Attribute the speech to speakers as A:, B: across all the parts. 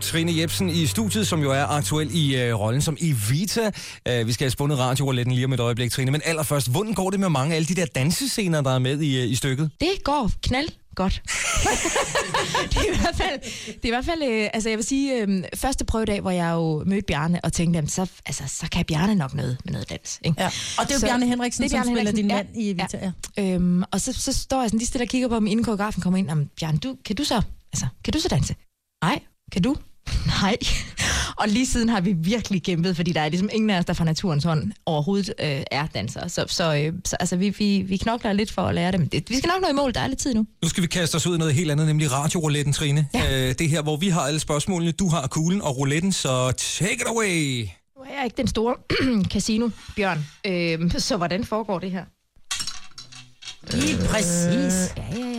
A: Trine Jepsen i studiet, som jo er aktuel i rollen som Evita. Vi skal have spundet radiorouletten lige om et øjeblik, Trine. Men allerførst, hvordan går det med mange af alle de der dansescener, der er med i stykket?
B: Det går godt. det er i hvert fald altså jeg vil sige, første prøvedag, hvor jeg jo mødte Bjarne og tænkte, jamen, så kan Bjarne nok noget med noget dans. Ikke?
C: Ja. Og det er jo Bjarne Henriksen, som spiller din mand i Evita. Ja.
B: Og så står jeg sådan lige stille og kigger på ham, inden koreografen kommer ind. Jamen, Bjarne, kan du så danse? Nej, kan du? Nej. Og lige siden har vi virkelig kæmpet, fordi der er ligesom ingen af os, der fra naturens hånd overhovedet er dansere. Så altså, vi knokler lidt for at lære det, men vi skal nok nå i mål, der er lidt tid nu.
A: Nu skal vi kaste os ud i noget helt andet, nemlig radiorouletten, Trine. Ja. Det her, hvor vi har alle spørgsmålene, du har kuglen og rouletten, så take it away!
B: Nu er jeg ikke den store casino, Bjørn. Så hvordan foregår det her?
C: Lige præcis.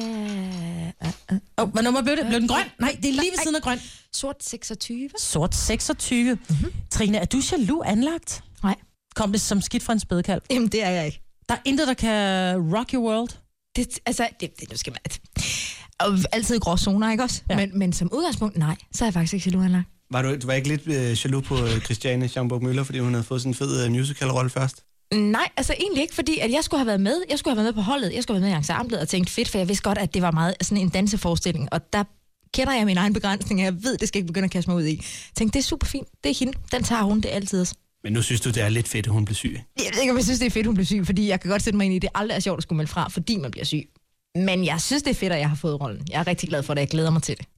C: Hvad nummer blev det? Blev den grøn? Nej, det er lige ved siden af grøn.
B: Sort 26.
C: Sort 26. Trine, er du jaloux anlagt?
B: Nej.
C: Kom det som skidt fra en spædekalv?
B: Jamen, det er jeg ikke.
C: Der er intet, der kan rock your world?
B: Det nu skal man... Og altid gråzoner, ikke også? Ja. Men som udgangspunkt, nej, så er jeg faktisk ikke jaloux anlagt.
D: Du var ikke lidt jaloux på Christiane Schaumburg-Müller, fordi hun havde fået sådan en fed musical-rolle først?
B: Nej, altså egentlig ikke, fordi at jeg skulle have været med. Jeg skulle have været med på holdet. Jeg skulle have været med i ensemblet og tænkt fedt, for jeg vidste godt, at det var meget sådan en danseforestilling. Og der kender jeg min egen begrænsning, og jeg ved, det skal ikke begynde at kaste mig ud i. Jeg tænkte, det er super fint. Det er hende. Den tager hun. Det er altid.
D: Men nu synes du, det er lidt fedt, at hun bliver syg?
B: Jeg ved ikke, om jeg synes, det er fedt, hun bliver syg, fordi jeg kan godt sætte mig ind i, det aldrig er sjovt at skulle melde fra, fordi man bliver syg. Men jeg synes, det er fedt, at jeg har fået rollen. Jeg er rigtig glad for det. Jeg glæder mig til det.